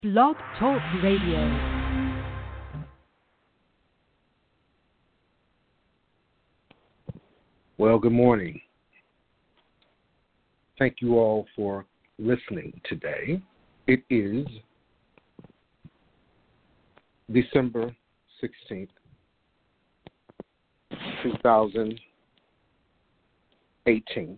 Blog Talk Radio. Well, good morning. Thank you all for listening today. It is December 16th, 2018.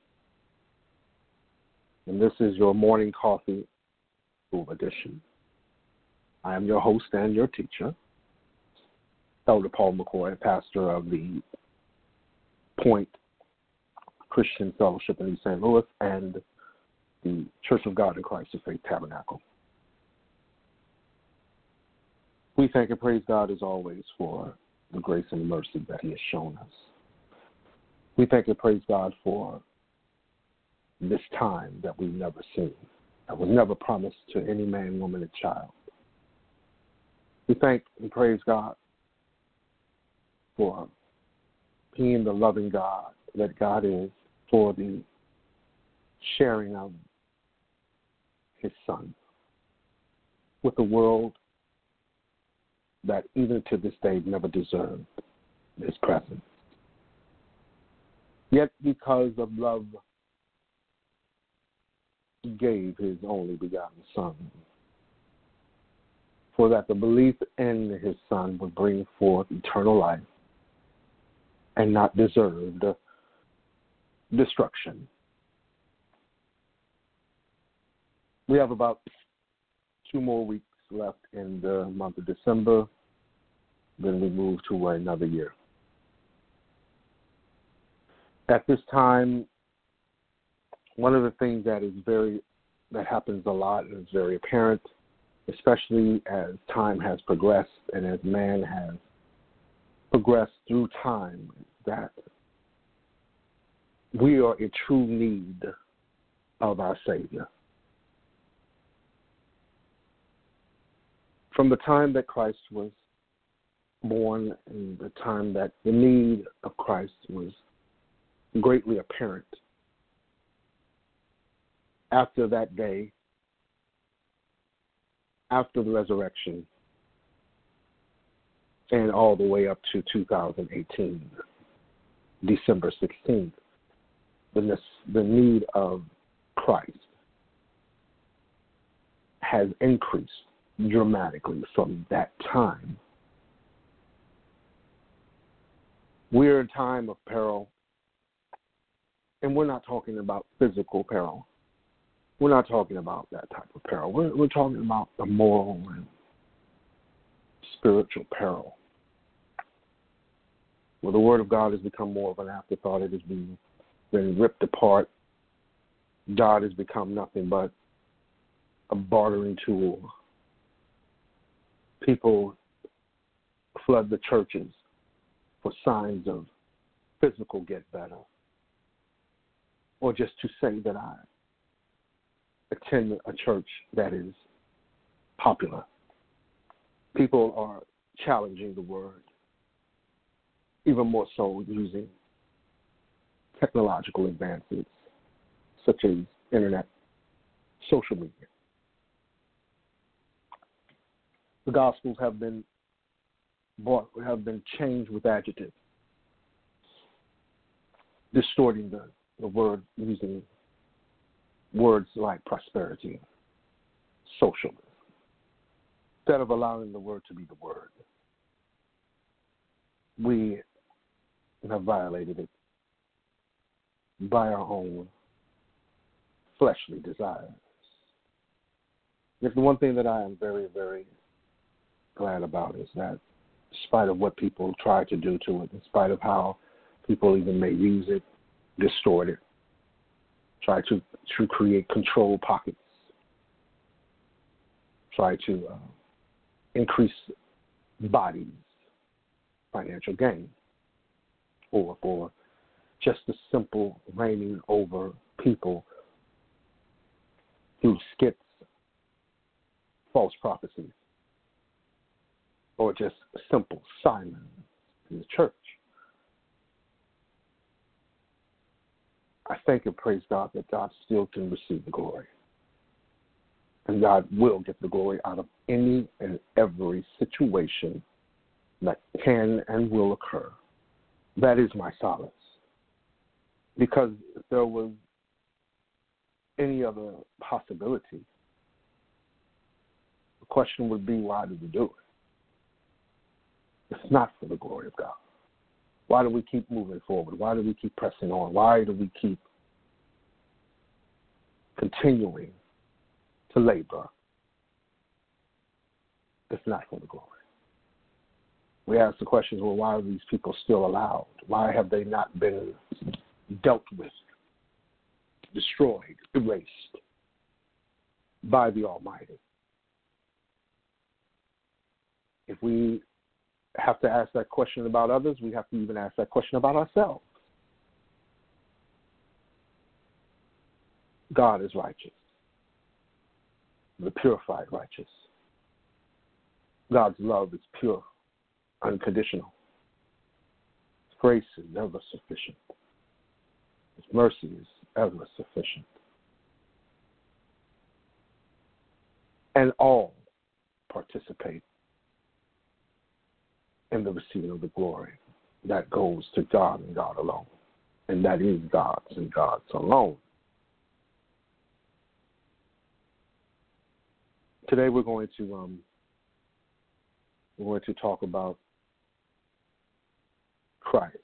And this is your morning coffee edition. I am your host and your teacher, Elder Paul McCoy, pastor of the Point Christian Fellowship in East St. Louis and the Church of God in Christ of Faith Tabernacle. We thank and praise God as always for the grace and mercy that He has shown us. We thank and praise God for this time that we've never seen, that was never promised to any man, woman, and child. We thank and praise God for being the loving God that God is, for the sharing of His Son with a world that even to this day never deserved His presence. Yet because of love, He gave His only begotten Son, for that the belief in His Son would bring forth eternal life and not deserved destruction. We have about 2 more weeks left in the month of December, then we move to another year. At this time, one of the things that happens a lot and is very apparent, especially as time has progressed and as man has progressed through time, that we are in true need of our Savior. From the time that Christ was born and the time that the need of Christ was greatly apparent, after that day, after the resurrection, and all the way up to 2018, December 16th, the need of Christ has increased dramatically from that time. We're in time of peril, and we're not talking about physical peril. We're not talking about that type of peril. We're talking about the moral and spiritual peril, where the Word of God has become more of an afterthought. It has been ripped apart. God has become nothing but a bartering tool. People flood the churches for signs of physical get better, or just to say that I attend a church that is popular. People are challenging the Word, even more so using technological advances such as internet, social media. The Gospels have been changed with adjectives, distorting the Word using words like prosperity, socialism, instead of allowing the Word to be the Word. We have violated it by our own fleshly desires. It's the one thing that I am very, very glad about is that in spite of what people try to do to it, in spite of how people even may use it, distort it, try to create control pockets, try to increase bodies, financial gain, or for just the simple reigning over people through skits, false prophecies, or just simple Simon in the church. I thank and praise God that God still can receive the glory. And God will get the glory out of any and every situation that can and will occur. That is my solace. Because if there was any other possibility, the question would be, why do we do it? It's not for the glory of God. Why do we keep moving forward? Why do we keep pressing on? Why do we keep continuing to labor? It's not for the glory. We ask the questions, well, why are these people still allowed? Why have they not been dealt with, destroyed, erased by the Almighty? If we have to ask that question about others, we have to even ask that question about ourselves. God is righteous, the purified righteous. God's love is pure, unconditional. His grace is ever sufficient. His mercy is ever sufficient. And all participate in the receiving of the glory that goes to God and God alone. And that is God's and God's alone. Today we're going to talk about Christ.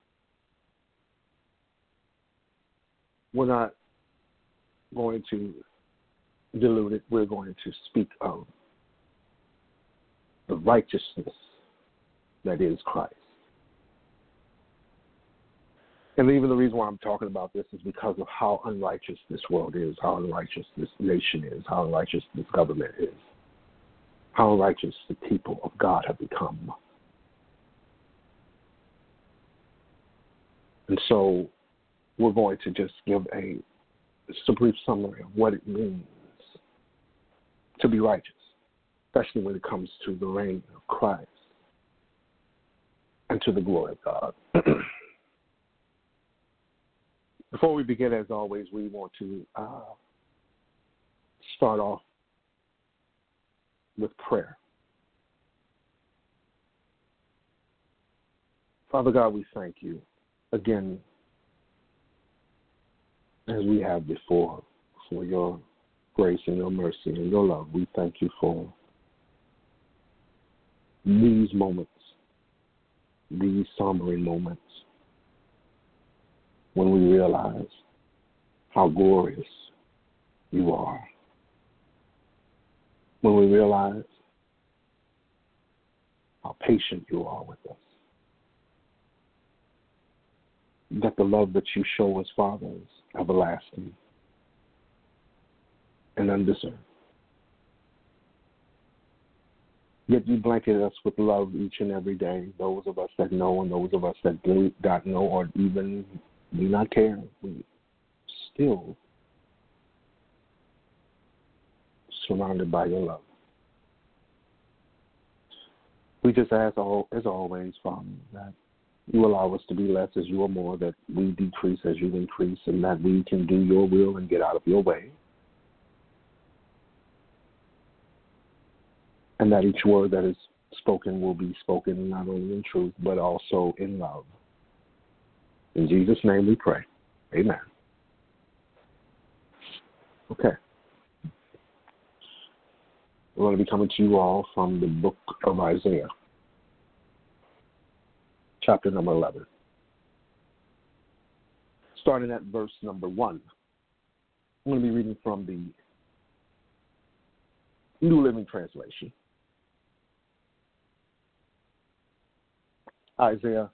We're not going to dilute it. We're going to speak of the righteousness that is Christ. And even the reason why I'm talking about this is because of how unrighteous this world is, how unrighteous this nation is, how unrighteous this government is, how unrighteous the people of God have become. And so we're going to just give a brief summary of what it means to be righteous, especially when it comes to the reign of Christ and to the glory of God. Before we begin, as always, we want to start off with prayer. Father God, we thank you again, as we have before, for your grace and your mercy and your love. We thank you for these moments, these sombering moments, when we realize how glorious you are, when we realize how patient you are with us, that the love that you show us, Father, is everlasting and undeserved. Yet you blanket us with love each and every day, those of us that know and those of us that do not know or even do not care. We still surrounded by your love. We just ask, as always, Father, that you allow us to be less as you are more, that we decrease as you increase, and that we can do your will and get out of your way. And that each word that is spoken will be spoken not only in truth, but also in love. In Jesus' name we pray. Amen. Okay. We're going to be coming to you all from the book of Isaiah, chapter number 11. Starting at verse number 1. I'm going to be reading from the New Living Translation. Isaiah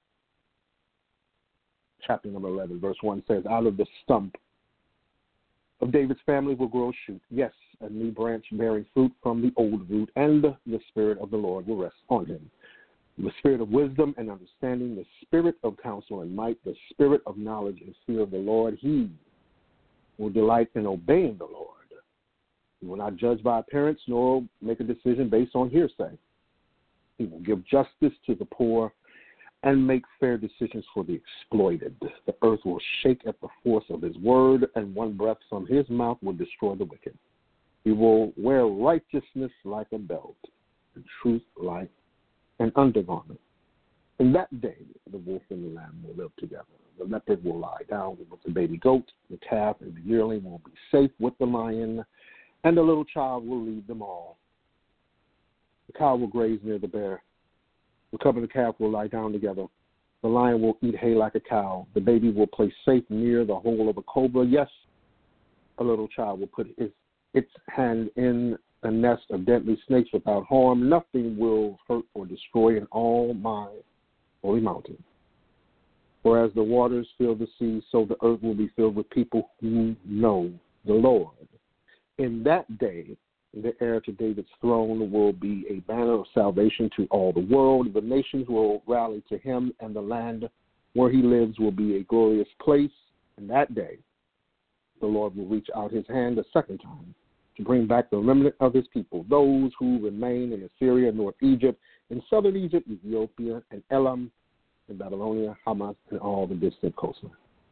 chapter number 11, verse 1 says, out of the stump of David's family will grow a shoot, yes, a new branch bearing fruit from the old root, and the Spirit of the Lord will rest on him. The Spirit of wisdom and understanding, the Spirit of counsel and might, the Spirit of knowledge and fear of the Lord. He will delight in obeying the Lord. He will not judge by appearance, nor make a decision based on hearsay. He will give justice to the poor and make fair decisions for the exploited. The earth will shake at the force of his word, and one breath from his mouth will destroy the wicked. He will wear righteousness like a belt, and truth like an undergarment. In that day, the wolf and the lamb will live together. The leopard will lie down with the baby goat. The calf and the yearling will be safe with the lion, and the little child will lead them all. The cow will graze near the bear. The cub and the calf will lie down together. The lion will eat hay like a cow. The baby will play safe near the hole of a cobra. Yes, a little child will put its hand in a nest of deadly snakes without harm. Nothing will hurt or destroy in all my holy mountain. For as the waters fill the sea, so the earth will be filled with people who know the Lord. In that day, the heir to David's throne will be a banner of salvation to all the world. The nations will rally to him, and the land where he lives will be a glorious place. In that day, the Lord will reach out his hand a second time to bring back the remnant of his people, those who remain in Assyria, North Egypt, in southern Egypt, Ethiopia, and Elam, in Babylonia, Hamath, and all the distant coastline.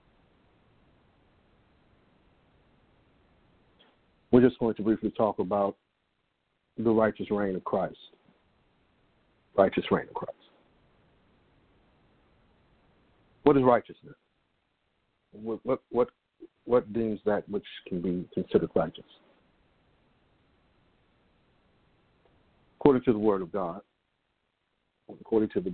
We're just going to briefly talk about the righteous reign of Christ. Righteous reign of Christ. What is righteousness? What deems that which can be considered righteous? According to the Word of God, according to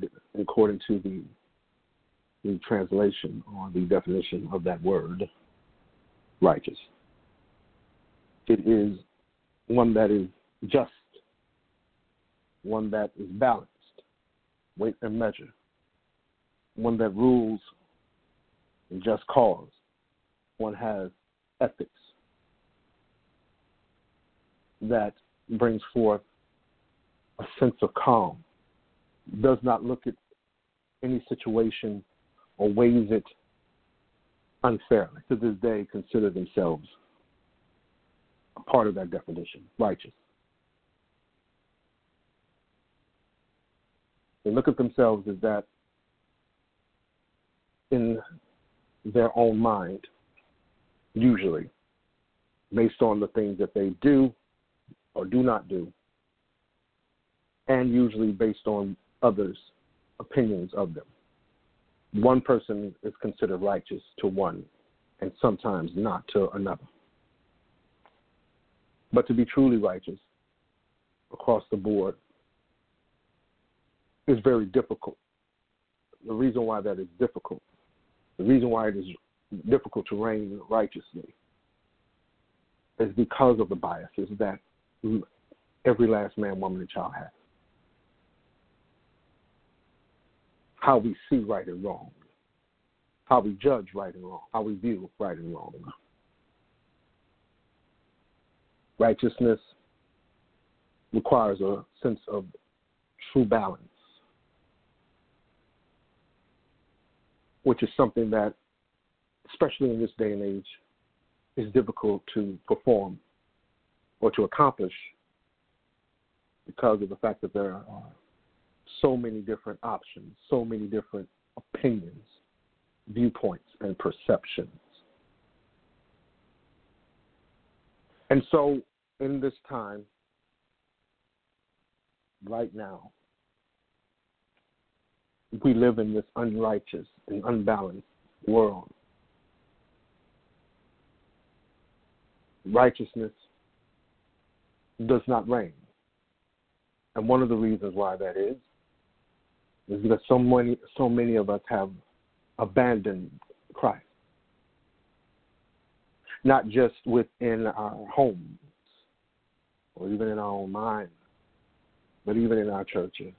the translation or the definition of that word, righteous, it is one that is just, one that is balanced, weight and measure, one that rules in just cause, one has ethics that brings forth a sense of calm, does not look at any situation or weighs it unfairly. To this day, consider themselves a part of that definition, righteous. They look at themselves as that in their own mind, usually, based on the things that they do or do not do, and usually based on others' opinions of them. One person is considered righteous to one, and sometimes not to another. But to be truly righteous across the board is very difficult. The reason why that is difficult, the reason why it is difficult to reign righteously is because of the biases that every last man, woman, and child has. How we see right and wrong, how we judge right and wrong, how we view right and wrong. Righteousness requires a sense of true balance, which is something that, especially in this day and age, is difficult to perform or to accomplish because of the fact that there are so many different options, so many different opinions, viewpoints, and perceptions. And so, in this time, right now, we live in this unrighteous and unbalanced world. Righteousness does not reign. And one of the reasons why that is because so many of us have abandoned Christ. Not just within our homes or even in our own minds, but even in our churches.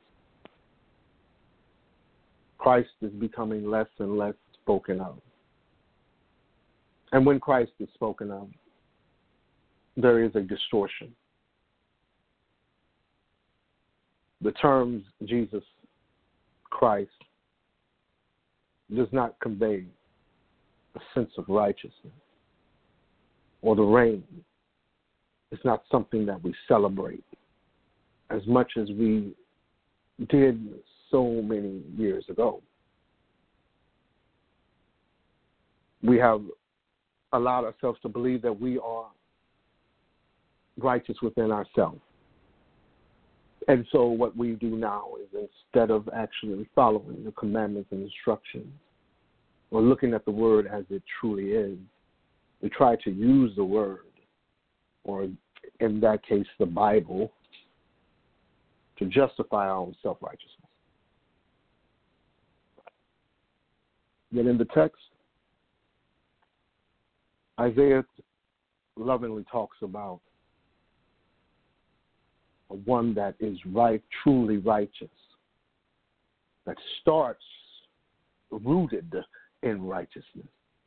Christ is becoming less and less spoken of. And when Christ is spoken of, there is a distortion. The terms Jesus Christ does not convey a sense of righteousness or the reign. It's not something that we celebrate as much as we did so many years ago. We have allowed ourselves to believe that we are righteous within ourselves. And so what we do now is, instead of actually following the commandments and instructions or looking at the word as it truly is, we try to use the word, or in that case the Bible, to justify our own self-righteousness. Yet in the text, Isaiah lovingly talks about one that is right, truly righteous, that starts rooted in righteousness,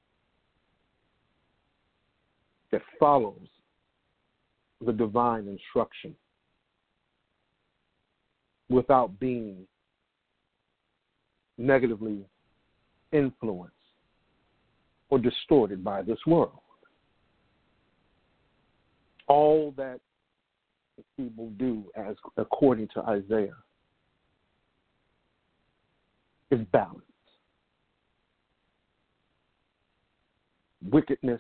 that follows the divine instruction without being negatively influenced or distorted by this world. All that people do, as according to Isaiah, is balance. Wickedness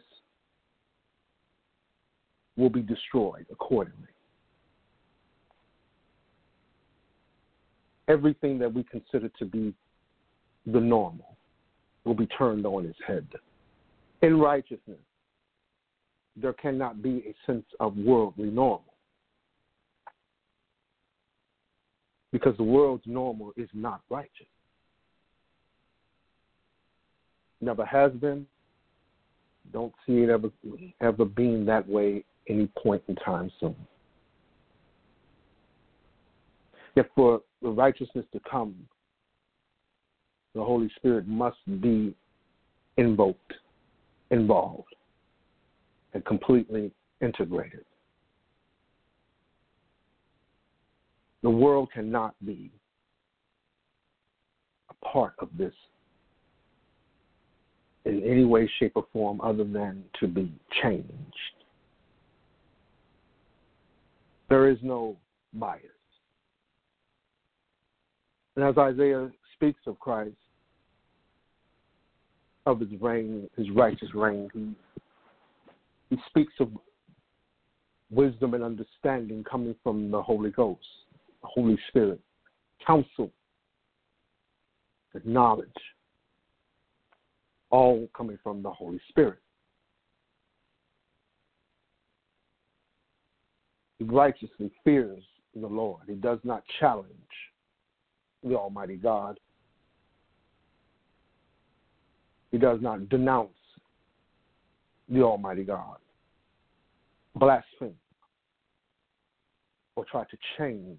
will be destroyed accordingly. Everything that we consider to be the normal will be turned on its head. In righteousness, there cannot be a sense of worldly normal, because the world's normal is not righteous. Never has been. Don't see it ever being that way any point in time soon. Yet for the righteousness to come, the Holy Spirit must be invoked, involved, and completely integrated. The world cannot be a part of this in any way, shape, or form other than to be changed. There is no bias. And as Isaiah speaks of Christ, of his reign, his righteous reign, he speaks of wisdom and understanding coming from the Holy Ghost, the Holy Spirit, counsel, knowledge, all coming from the Holy Spirit. He righteously fears the Lord. He does not challenge the Almighty God. He does not denounce the Almighty God, blaspheme, or try to change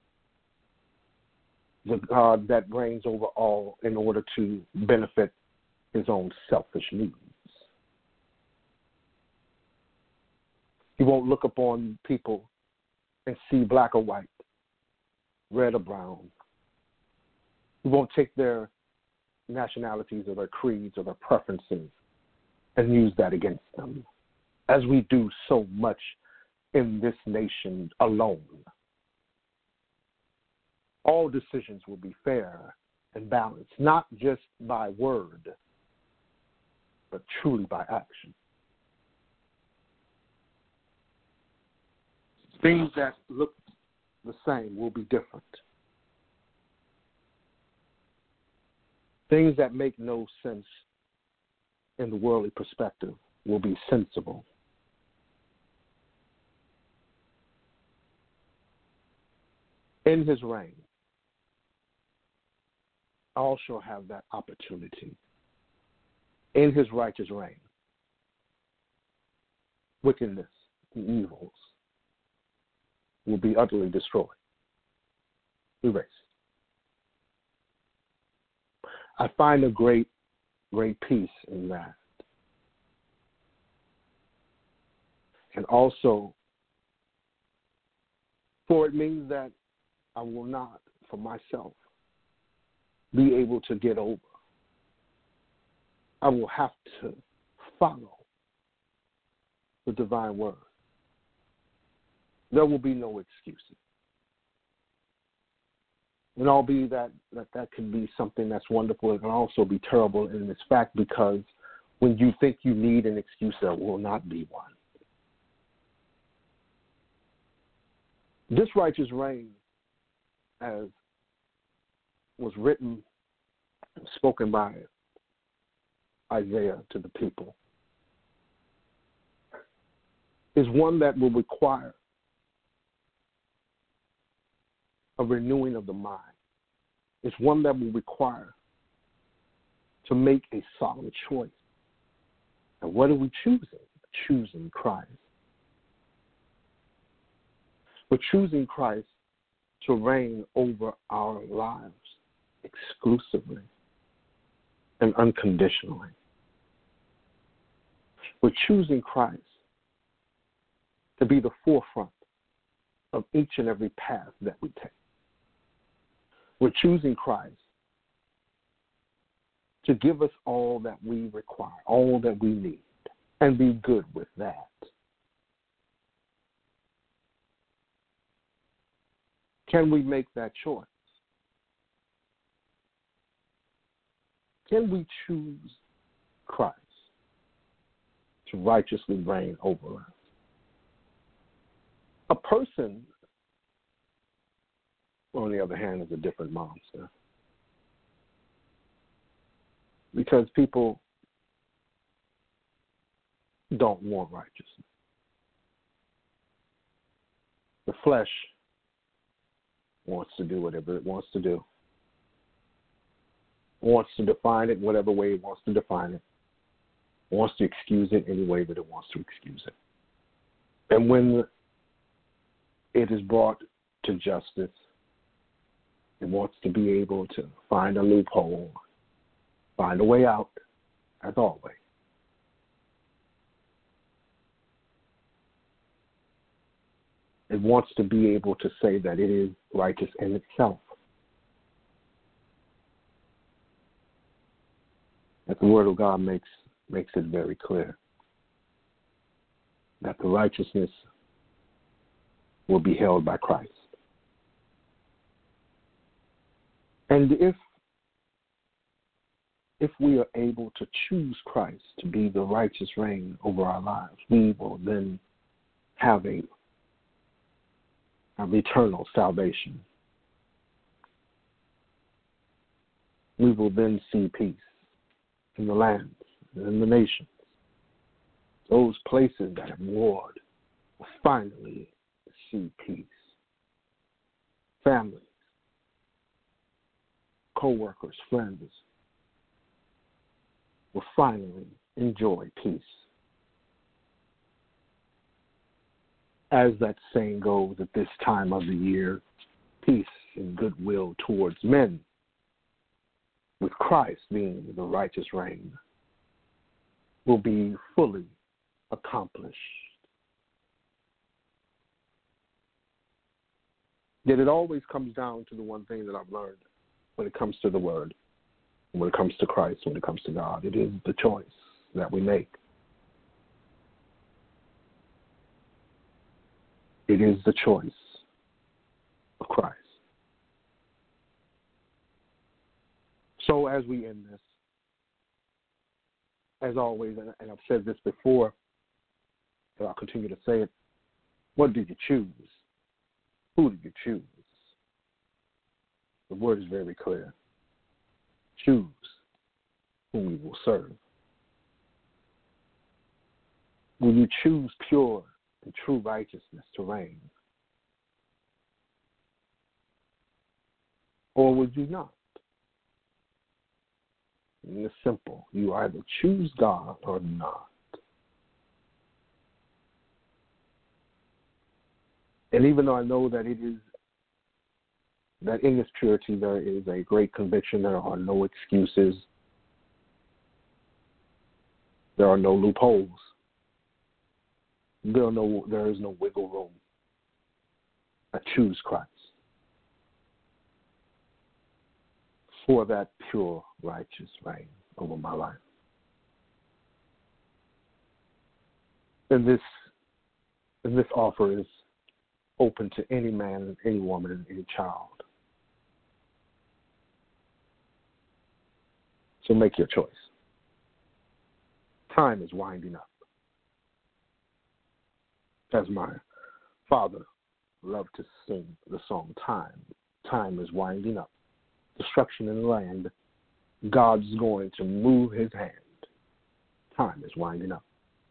the God that reigns over all in order to benefit his own selfish needs. He won't look upon people and see black or white, red or brown. He won't take their nationalities or their creeds or their preferences and use that against them, as we do so much in this nation alone. All decisions will be fair and balanced, not just by word, but truly by action. Things that look the same will be different. Things that make no sense in the worldly perspective will be sensible. In his reign, all shall have that opportunity. In his righteous reign, wickedness and evils will be utterly destroyed, erased. I find a great peace in that. And also, for it means that I will not, for myself, be able to get over. I will have to follow the divine word. There will be no excuses. And albeit that can be something that's wonderful, it can also be terrible in its fact, because when you think you need an excuse, there will not be one. This righteous reign, as was written and spoken by Isaiah to the people, is one that will require a renewing of the mind. It's one that will require to make a solemn choice. And what are we choosing? Choosing Christ. We're choosing Christ to reign over our lives exclusively and unconditionally. We're choosing Christ to be the forefront of each and every path that we take. We're choosing Christ to give us all that we require, all that we need, and be good with that. Can we make that choice? Can we choose Christ to righteously reign over us? A person, on the other hand, is a different monster. Because people don't want righteousness. The flesh wants to do whatever it wants to do. Wants to define it whatever way it wants to define it. Wants to excuse it any way that it wants to excuse it. And when it is brought to justice, it wants to be able to find a loophole, find a way out, as always. It wants to be able to say that it is righteous in itself. That the Word of God makes it very clear that the righteousness will be held by Christ. And if we are able to choose Christ to be the righteous reign over our lives, we will then have an eternal salvation. We will then see peace in the lands and in the nations. Those places that have warred will finally see peace. Families, co-workers, friends will finally enjoy peace. As that saying goes, at this time of the year, peace and goodwill towards men, with Christ being the righteous reign, will be fully accomplished. Yet it always comes down to the one thing that I've learned when it comes to the Word, when it comes to Christ, when it comes to God. It is the choice that we make. It is the choice of Christ. So as we end this, as always, and I've said this before, but I'll continue to say it, what did you choose? Who did you choose? The Word is very clear. Choose whom you will serve. Will you choose pure and true righteousness to reign? Or would you not? And it's simple. You either choose God or not. And even though I know that that in this purity there is a great conviction, there are no excuses, there are no loopholes, there is no wiggle room. I choose Christ for that pure, righteous reign over my life. And this offer is open to any man, any woman, and any child. So make your choice. Time is winding up. As my father love to sing the song Time. Time is winding up. Destruction in the land. God's going to move his hand. Time is winding up.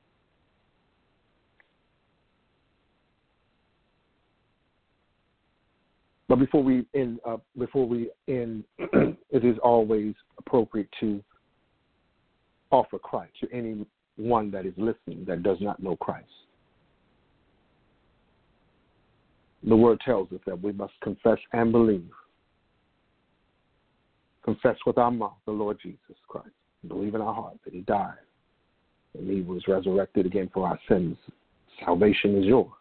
But before we end, it is always appropriate to offer Christ to anyone that is listening that does not know Christ. The word tells us that we must confess and believe. Confess with our mouth the Lord Jesus Christ. Believe in our heart that he died and he was resurrected again for our sins. Salvation is yours.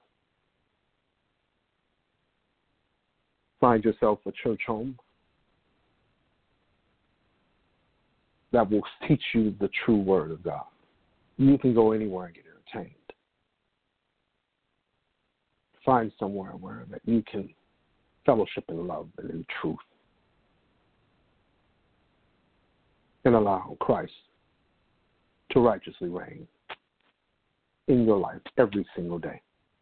Find yourself a church home that will teach you the true word of God. You can go anywhere and get entertained. Find somewhere where that you can fellowship in love and in truth. And allow Christ to righteously reign in your life every single day.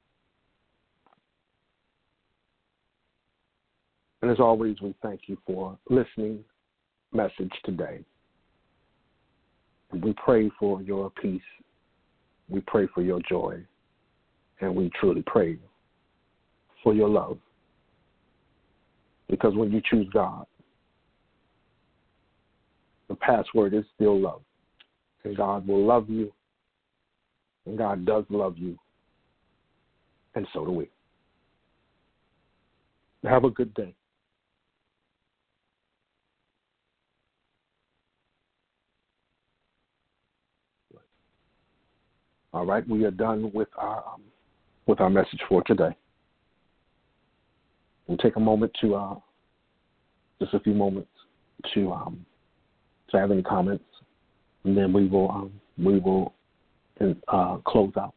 And as always, we thank you for listening message today. And we pray for your peace. We pray for your joy. And we truly pray for your love. Because when you choose God, the password is still love. And God will love you. And God does love you. And so do we. Have a good day. All right, we are done with our message for today. We'll take a moment to just a few moments to have any comments, and then we will close out.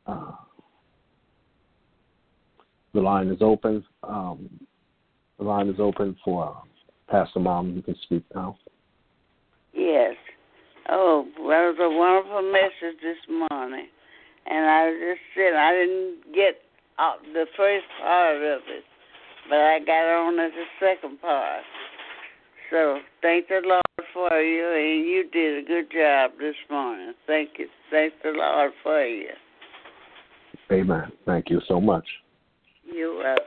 The line is open. The line is open for Pastor Mom. You can speak now. Yes. Oh, that was a wonderful message this morning. And I just said I didn't get the first part of it, but I got on at the second part. So thank the Lord for you, and you did a good job this morning. Thank you. Thank the Lord for you. Amen. Thank you so much. You're welcome.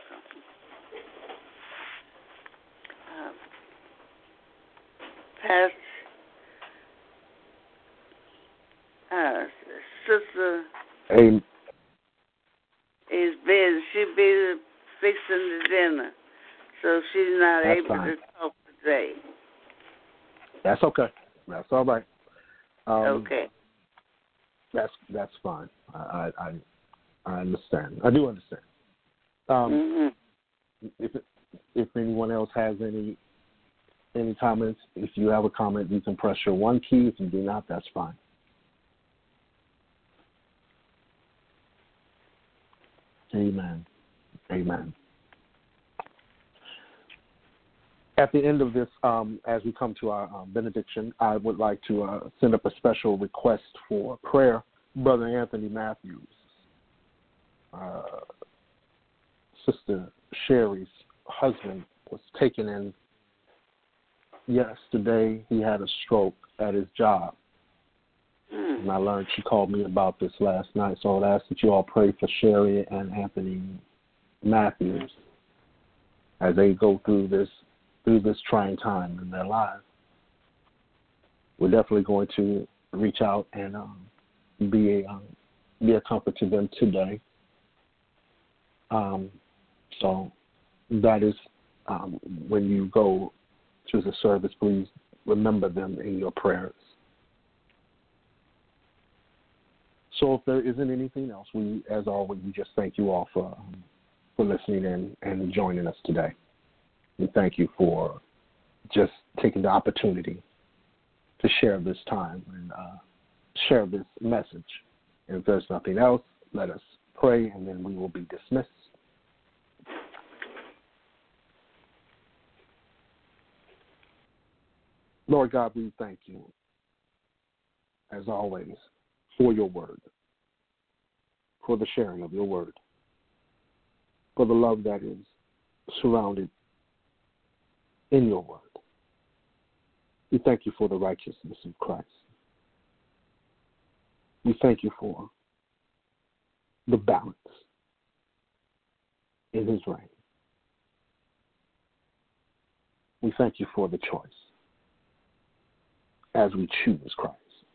Sister Amen. is busy. She's busy fixing the dinner, so she's not That's able fine. to talk today. That's okay. That's all right. Okay. That's fine. I understand. I do understand. If anyone else has any comments, if you have a comment, you can press your one key. If you do not, that's fine. Amen. Amen. At the end of this, as we come to our benediction, I would like to send up a special request for prayer. Brother Anthony Matthews, Sister Sherry's husband, was taken in yesterday. He had a stroke at his job. And I learned she called me about this last night, so I'd ask that you all pray for Sherry and Anthony Matthews as they go through this trying time in their lives. We're definitely going to reach out and be a comfort to them today. So that is when you go to the service, please remember them in your prayers. So if there isn't anything else, we, as always, we just thank you all for listening in and joining us today. We thank you for just taking the opportunity to share this time and share this message. And if there's nothing else, let us pray, and then we will be dismissed. Lord God, we thank you, as always, for your word, for the sharing of your word. for the love that is surrounded in your word. We thank you for the righteousness of Christ. We thank you for the balance in his reign. We thank you for the choice as we choose Christ.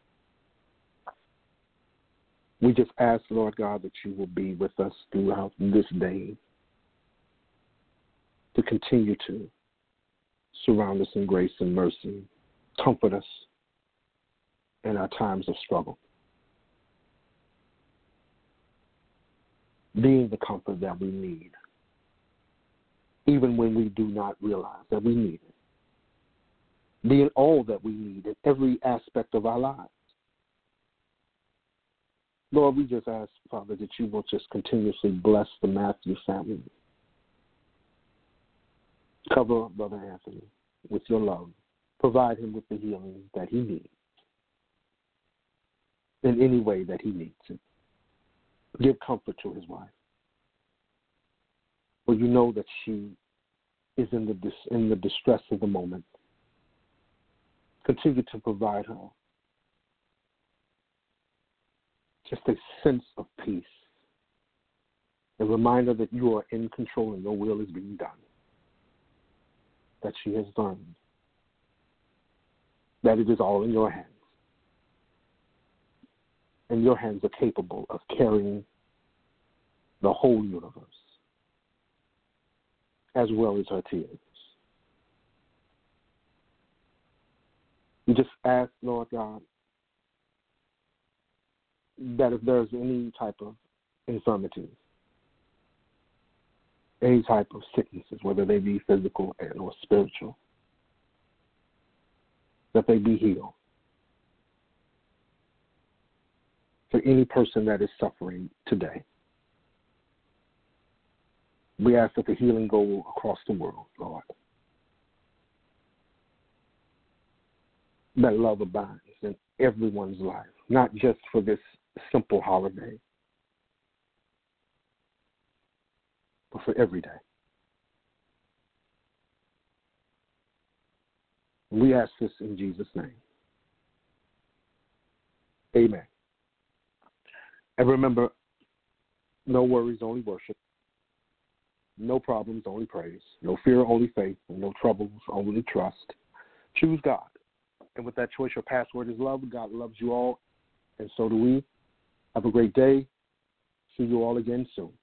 We just ask, Lord God, that you will be with us throughout this day to continue to surround us in grace and mercy, comfort us in our times of struggle, being the comfort that we need, even when we do not realize that we need it, being all that we need in every aspect of our lives. Lord, we just ask, Father, that you will just continuously bless the Matthew family. Cover Brother Anthony with your love. Provide him with the healing that he needs in any way that he needs it. Give comfort to his wife. For you know that she is in the distress of the moment. Continue to provide her just a sense of peace, a reminder that you are in control and your will is being done, that she has learned that it is all in your hands, and your hands are capable of carrying the whole universe, as well as her tears. We just ask, Lord God, that if there's any type of infirmity, any type of sicknesses, whether they be physical and or spiritual, that they be healed. For any person that is suffering today, we ask that the healing go across the world, Lord. That love abides in everyone's life, not just for this simple holiday, but for every day. We ask this in Jesus' name. Amen. And remember, no worries, only worship. No problems, only praise. No fear, only faith. No troubles, only trust. Choose God. And with that choice, your password is love. God loves you all, and so do we. Have a great day. See you all again soon.